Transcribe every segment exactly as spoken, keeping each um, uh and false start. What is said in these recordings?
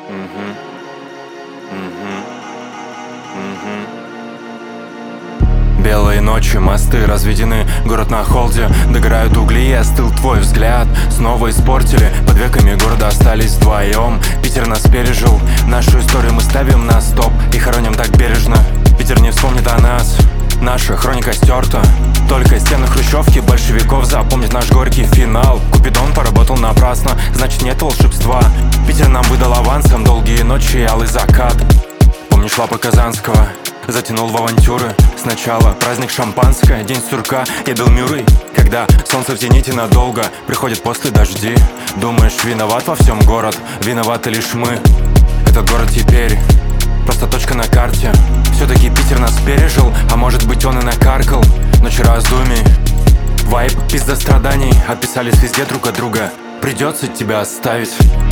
Мгм. Мгм. Мгм. Белые ночи, мосты разведены, город на холде. Догорают угли, и остыл твой взгляд. Снова испортили, под веками города остались вдвоем. Питер нас пережил, нашу историю мы ставим на стоп и хороним так бережно. Питер не вспомнит о нас, наша хроника стерта. Только стены хрущевки большевиков запомнит наш горький финал. Купидон поработал напрасно, значит нет волшебства. Питер нам выдал авансом долгие ночи и алый закат. Помнишь лапы Казанского? Затянул в авантюры. Сначала праздник шампанское, день сурка и Дел Мюррей. Когда солнце в зените надолго, приходит после дожди. Думаешь, виноват во всем город, виноваты лишь мы. Этот город теперь просто точка на карте. Все-таки Питер нас пережил, а может быть он и накаркал. Ночи раздумий, вайб, пизда страданий. Отписались везде друг от друга, придется тебя оставить.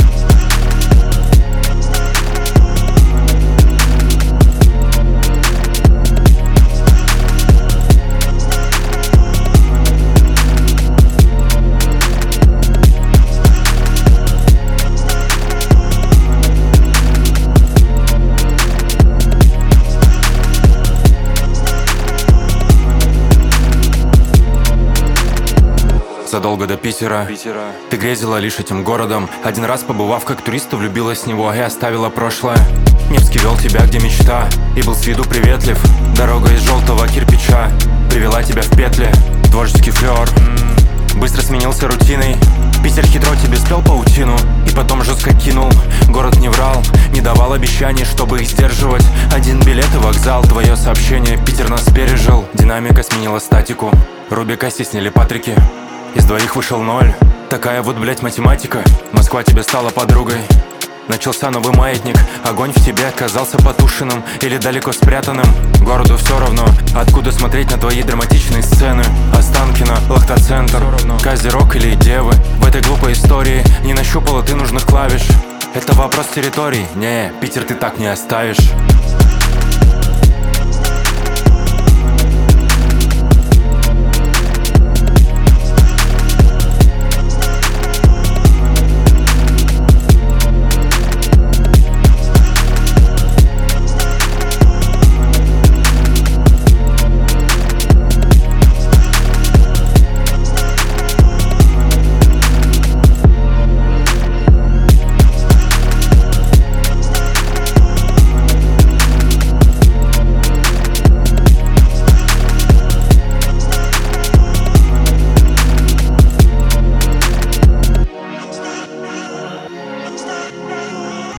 Задолго до Питера, Питера ты грезила лишь этим городом. Один раз побывав как турист, влюбилась в него и оставила прошлое. Невский вел тебя, где мечта, и был с виду приветлив. Дорога из желтого кирпича привела тебя в петли. Творческий флёр быстро сменился рутиной. Питер хитро тебе сплел паутину и потом жестко кинул. Город не врал, не давал обещаний, чтобы их сдерживать. Один билет и вокзал, твое сообщение, Питер нас пережил. Динамика сменила статику, Рубика стеснили Патрики. Из двоих вышел ноль, такая вот, блять, математика. Москва тебе стала подругой. Начался новый маятник, огонь в тебе оказался потушенным или далеко спрятанным. Городу все равно, откуда смотреть на твои драматичные сцены. Останкино, Лахта-центр, Козерог или Девы. В этой глупой истории не нащупала ты нужных клавиш. Это вопрос территорий, не, Питер ты так не оставишь.